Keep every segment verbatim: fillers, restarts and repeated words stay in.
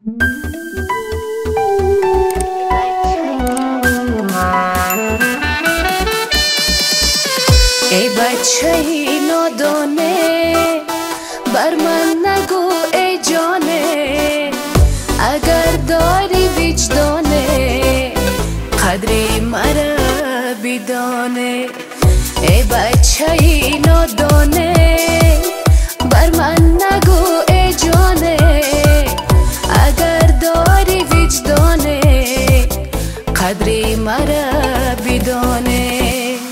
ای بچه نادانه بر من نگو ای جانه، اگر داری وجدانه قدری مرا بدانه. ای بچه نادانه بر من نگو ای جانه، اگر داری وجدانه قدری مرا بدانه.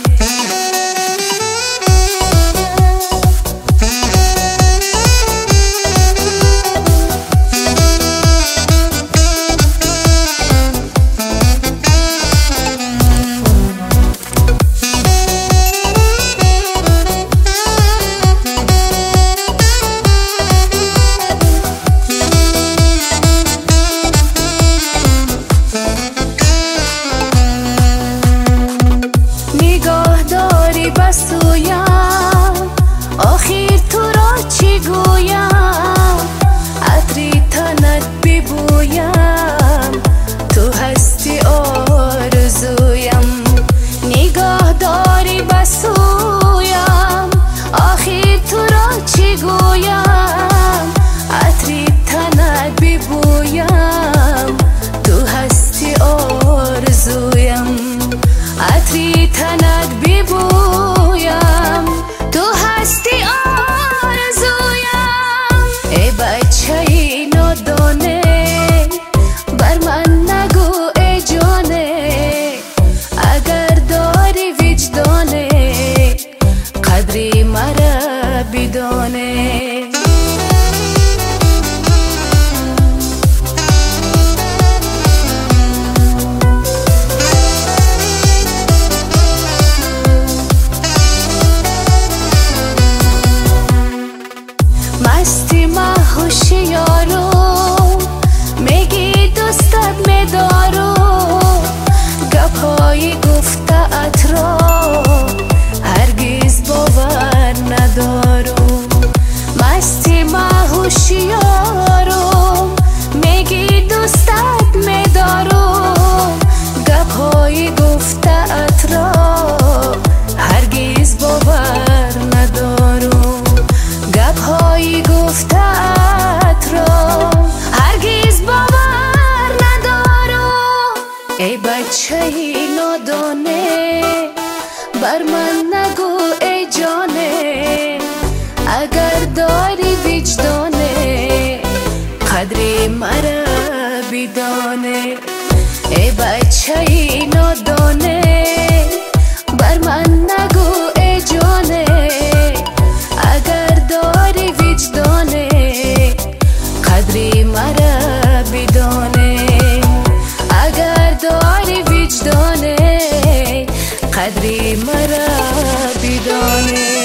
بسویم آخر تو را چی گویم، عطری تنت ببویم تو هستی آرزویم. نگاه داری بسویم آخر تو را چی گویم، عطری تنت ببویم تو هستی آرزویم. عطری تنت ببویم تو هستی آرزویم. ای بچه نادانه بر من نگو ای جانه، اگر داری وجدانه قدری مرا بدانه. مستی هوشیارو میگی دوستت میدارو، گپهای گفته‌ات را هرگز باور ندارو. مستی هوشیارو میگی دوستت میدارو، گپهای گفته‌ات را هرگز باور ندارو. گپهای گفته‌ات را هرگز باور ندارو. ای بچه نادانه بر من نگو ای جانه، اگر داری وجدانه قدری مرا بدانه. ای بچه نادانه بر من نگو ای جانه، اگر داری وجدانه قدری مرا بدانه. اگر داری وجدانه قدری مرا بدانه.